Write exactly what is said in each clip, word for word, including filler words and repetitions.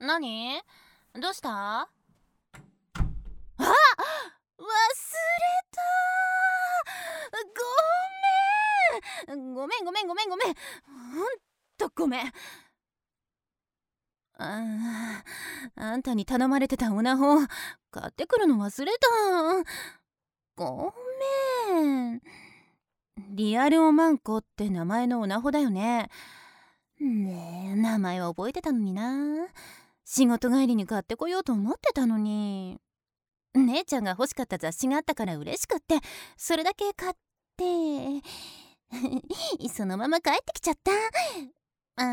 何？どうした？あ、忘れた。ごめんごめんごめんごめんごめん、ほんとごめん。ああんたに頼まれてたオナホ買ってくるの忘れた。ごめん。リアルおまんこって名前のオナホだよね。ねえ、名前は覚えてたのにな。仕事帰りに買ってこようと思ってたのに。姉ちゃんが欲しかった雑誌があったから嬉しくって、それだけ買ってそのまま帰ってきちゃった。うん、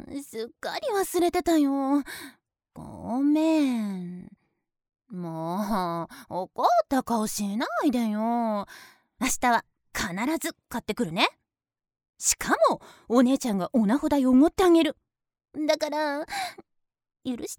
すっかり忘れてたよ。ごめん。もう怒った顔しないでよ。明日は必ず買ってくるね。しかもお姉ちゃんがお名札をおごってあげる。だから許して。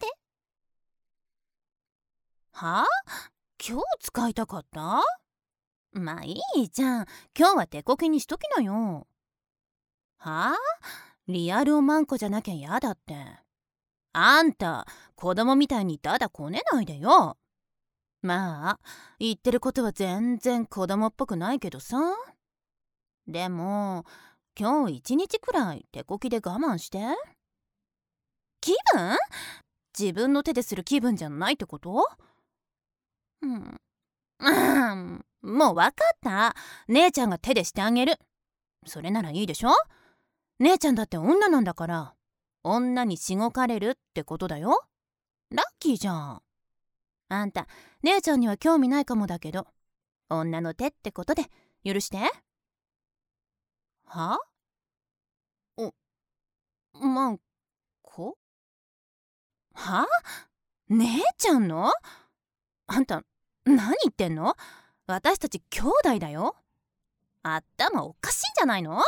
はあ？今日使いたかった？まあいいじゃん、今日は手こきにしときなよ。はあ？リアルおまんこじゃなきゃ嫌だって。あんた子供みたいにだだこねないでよ。まあ言ってることは全然子供っぽくないけどさ。でも今日一日くらい手こきで我慢して。気分？自分の手でする気分じゃないってこと？うん、うん、もう分かった。姉ちゃんが手でしてあげる。それならいいでしょ。姉ちゃんだって女なんだから、女にしごかれるってことだよ。ラッキーじゃん。あんた姉ちゃんには興味ないかもだけど、女の手ってことで許して。は？おまんこ？は？姉ちゃんの？あんた何言ってんの？私たち兄弟だよ。頭おかしいんじゃないの？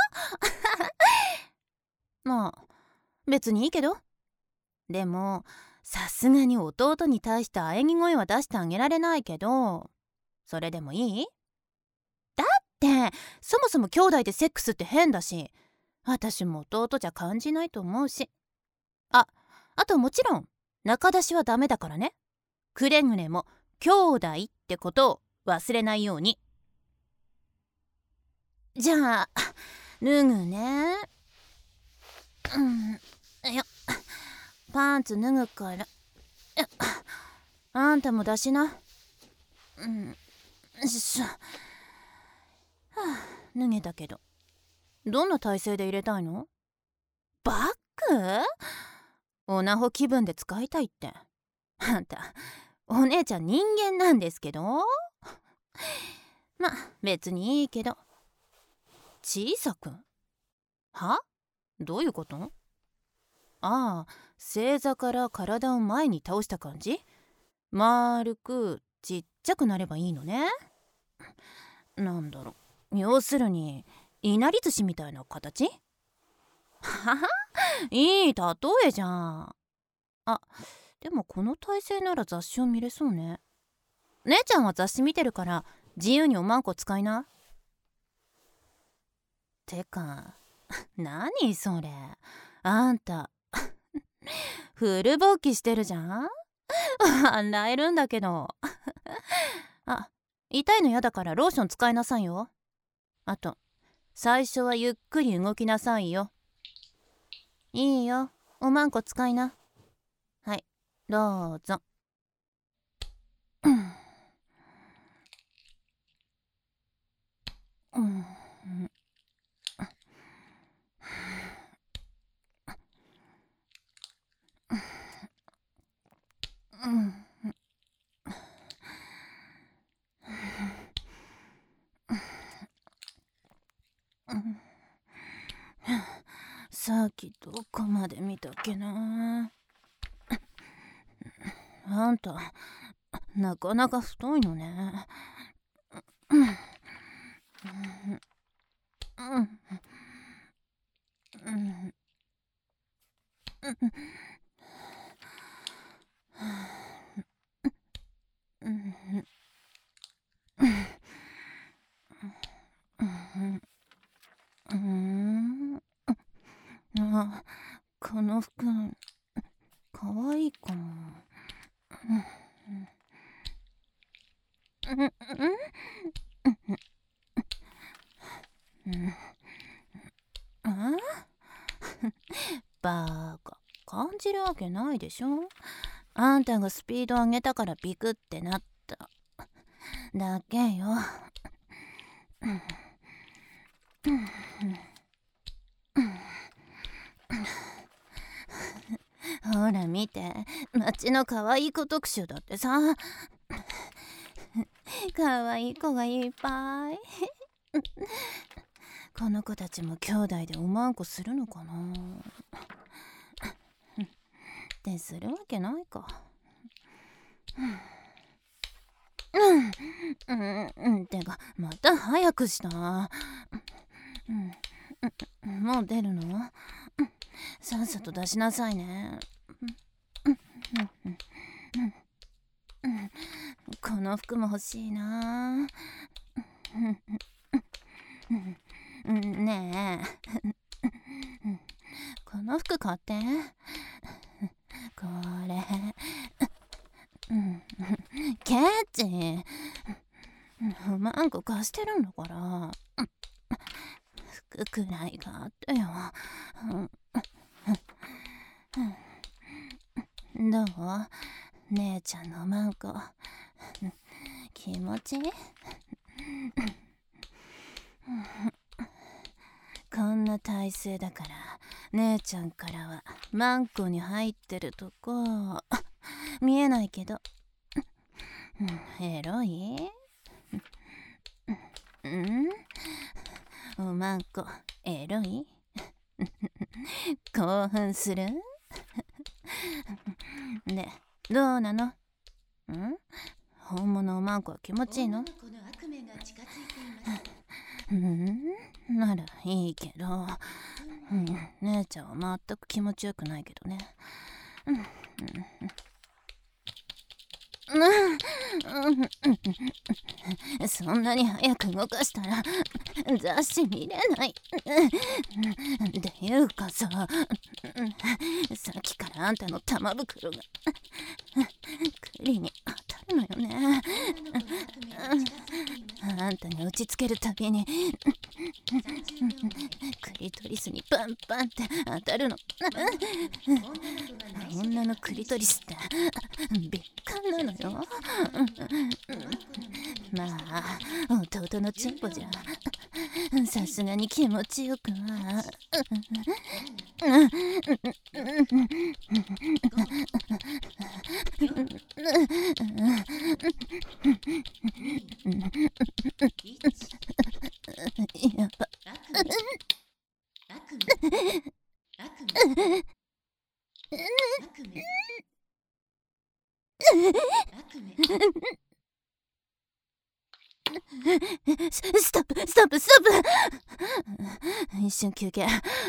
まあ別にいいけど。でもさすがに弟に対して喘ぎ声は出してあげられないけど、それでもいい？だってそもそも兄弟でセックスって変だし、私も弟じゃ感じないと思うし。あ、あともちろん仲出しはダメだからね。くれぐれも兄弟ってことを忘れないように。じゃあ脱ぐね。うんよ、パンツ脱ぐから。あんたも出しな。うんしょ、はあ、脱げたけどどんな体勢で入れたいの？バッグ？オナホ気分で使いたいって。あんたお姉ちゃん人間なんですけど。ま別にいいけど。小さく？は？どういうこと？ああ、正座から体を前に倒した感じ？丸くちっちゃくなればいいのね。なんだろう、要するにいなり寿司みたいな形？ははいい例えじゃん。あ、でもこの体勢なら雑誌を見れそうね。姉ちゃんは雑誌見てるから自由におまんこ使いな。てか何それ、あんたフル勃起してるじゃん。笑えるんだけど。あ、痛いのやだからローション使いなさいよ。あと最初はゆっくり動きなさいよ。いいよ、おまんこ使いな。はい、どうぞ。うんうんうんうん、さっきどこまで見たっけな。あんたなかなか太いのね。うんうんうんうんうんうん、あ、この服かわいいかも。うんうんうんバカ、感じるわけないでしょ。あんたがスピード上げたからビクってなっただけよ。ほら見て、街の可愛い子特集だってさ、可愛い子がいっぱい。この子たちも兄弟でおまんこするのかなってするわけないか。うんうんうんてかまた早くした。うんうん、もう出るの？さっさと出しなさいね。この服も欲しいな。ねえ、この服買って。これケチ、おまんこ貸してるんだから服くらい買ってよ。どう？姉ちゃんのおまんこ気持ちいい？こんな体勢だから姉ちゃんからはマンコに入ってるとこ見えないけど、エロい？うんおまんこエロい？興奮する？でどうなの？ん本物おまんこは気持ちいいの？うんならいいけど、うん、姉ちゃんは全く気持ちよくないけどね。うんうんそんなに早く動かしたら雑誌見れない。っていうかさ、さっきからあんたの玉袋が栗に当たるのよね。あんたに打ちつけるたびにクリトリスにパンパンって当たるの。女のクリトリスって敏感なのよ。まあ弟のチンポじゃさすがに気持ちよくは。やば。ストップストップストップ一瞬休憩。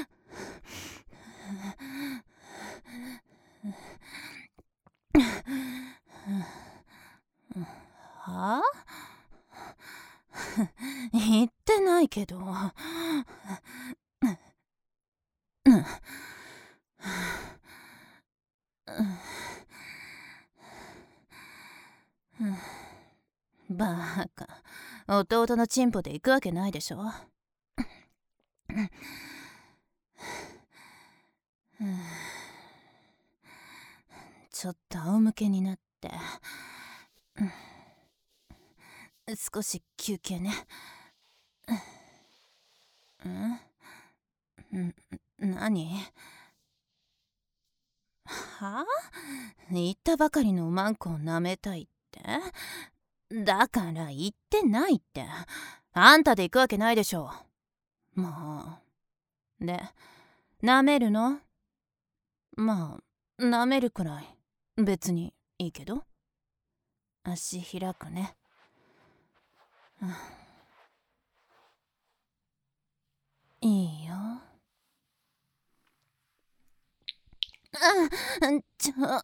はあ言ってないけど。バカ、弟のチンポで行くわけないでしょ。ちょっと仰向けになって少し休憩ね。ん何？はあ？言ったばかりのおまんこを舐めたいって？だから言ってないって。あんたで行くわけないでしょ。もうで舐めるの？まあ舐めるくらい別にいいけど。足開くね。いいよ。ちょ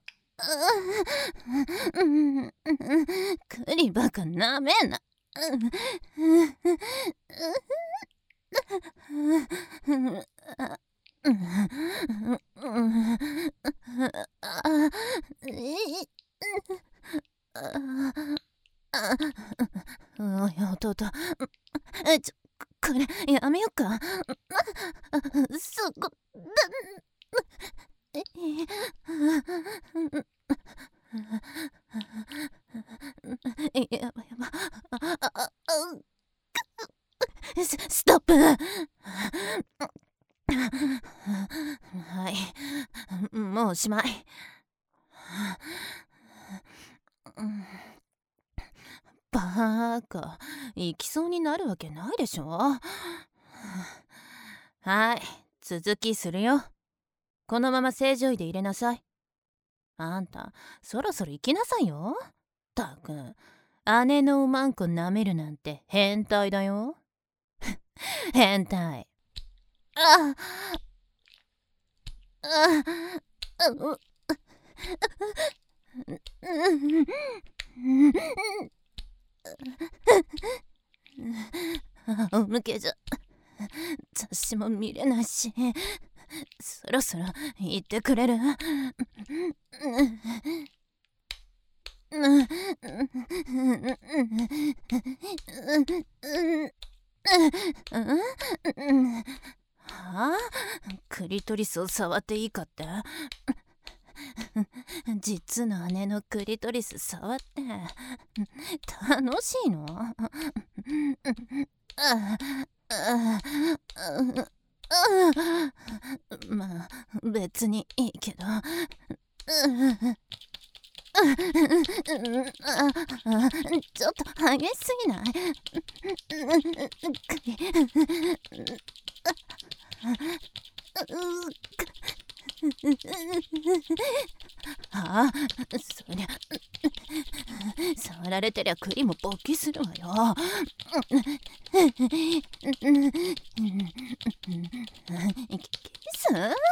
クリバカなめな。 弟。えちょこれやめよっか。そこだ。えやばやば。あああスストップ。はい、もうおしまい。バーカ、行きそうになるわけないでしょ。はい、続きするよ。このまま正常位で入れなさい。あんたそろそろ行きなさいよ。たく姉のおまんこなめるなんて変態だよ。変態。あああう仰向けじゃ雑誌も見れないし、そろそろ言ってくれる？はあ？クリトリスを触っていいかって？実の姉のクリトリス触って楽しいの？まあ別にいいけど。ちょっと激しすぎない？ああ、そりゃ触られてりゃ栗も勃起するわよ。キス？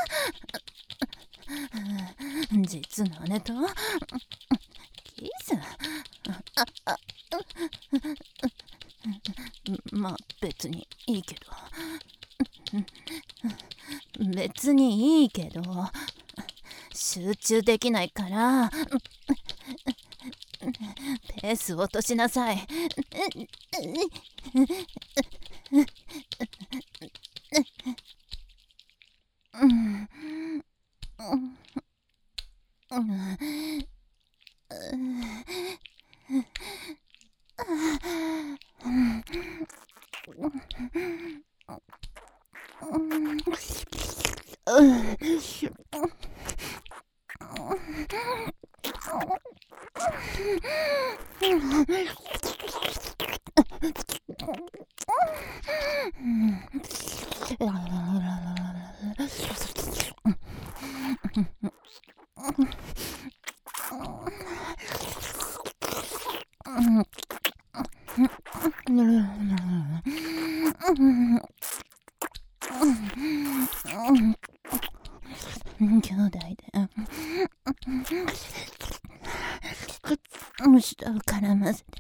実の姉とキス？ああまあ別にいいけど。別にいいけど集中できないからペース落としなさい。兄弟で舌を絡ませて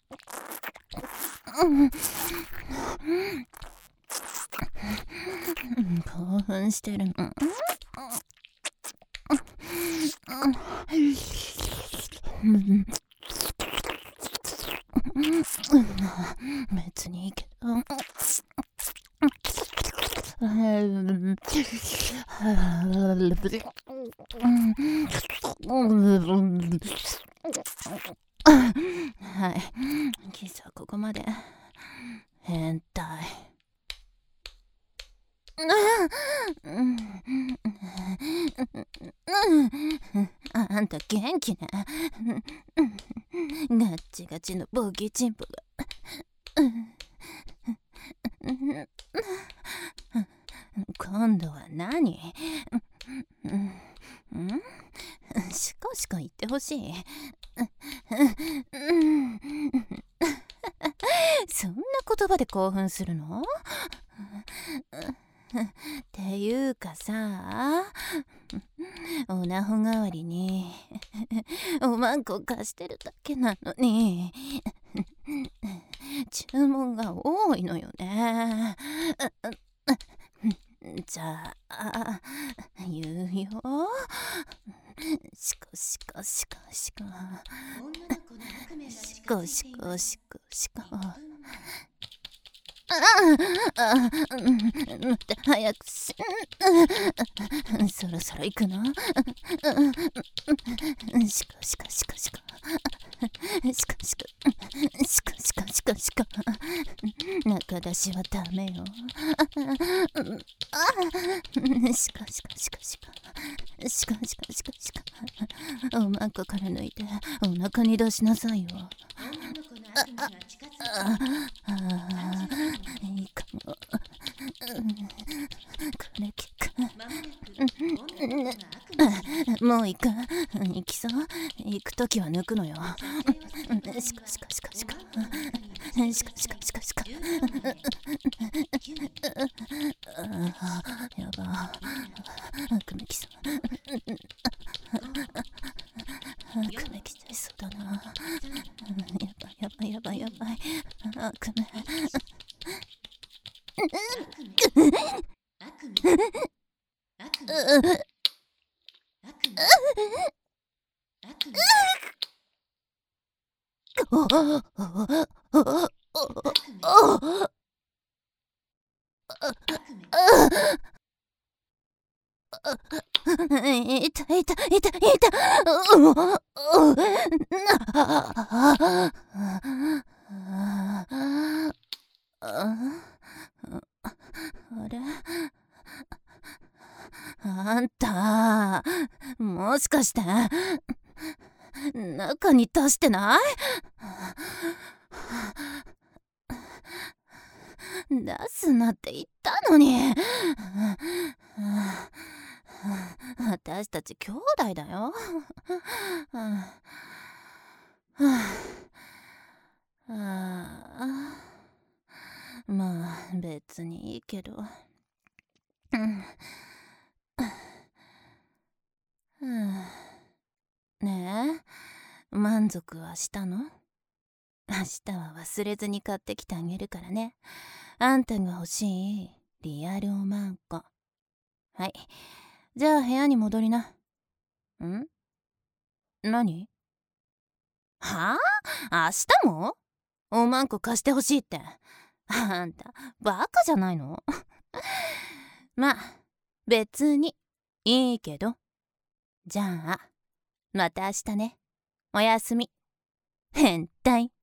興奮してるの？別にいいけど。はい、キスはここまで。変態。あんた元気ね。ガッチガチのボギーチンポが今度は何？シコシコ言ってほしい。そんな言葉で興奮するの？っていうかさ、おなほ代わりにおまんこ貸してるだけなのに注文が多いのよね。じゃあ言うよ。シコシコシコシコシコシコシコシコあ、うん、待って、早くし、うん、そろそろ行くの。しかしかしかしかしかしかしかしかしかしか中出しはダメよ。しかしかしかしかしかしかしかしかおまんこから抜いてお腹に出しなさいよ。ああ、いいかも。これ聞く。もう行く。行きそう。行くときは抜くのよ。しかしかしかしかしかしかしかしかやば。悪夢きそう。悪夢きちゃいそうだな。やばいやばいやばいやばい。悪夢。いたいたいたいた。あれ、あんたもしかして中に出してない？出すなって言ったのに。私たち兄弟だよ。まあ別にいいけど。ねえ、満足はしたの？明日は忘れずに買ってきてあげるからね。あんたが欲しいリアルおまんこ。はい、じゃあ部屋に戻りな。ん？何？はあ？明日もおまんこ貸してほしいって。あんたバカじゃないの？まあ別にいいけど。じゃあまた明日ね。おやすみ変態。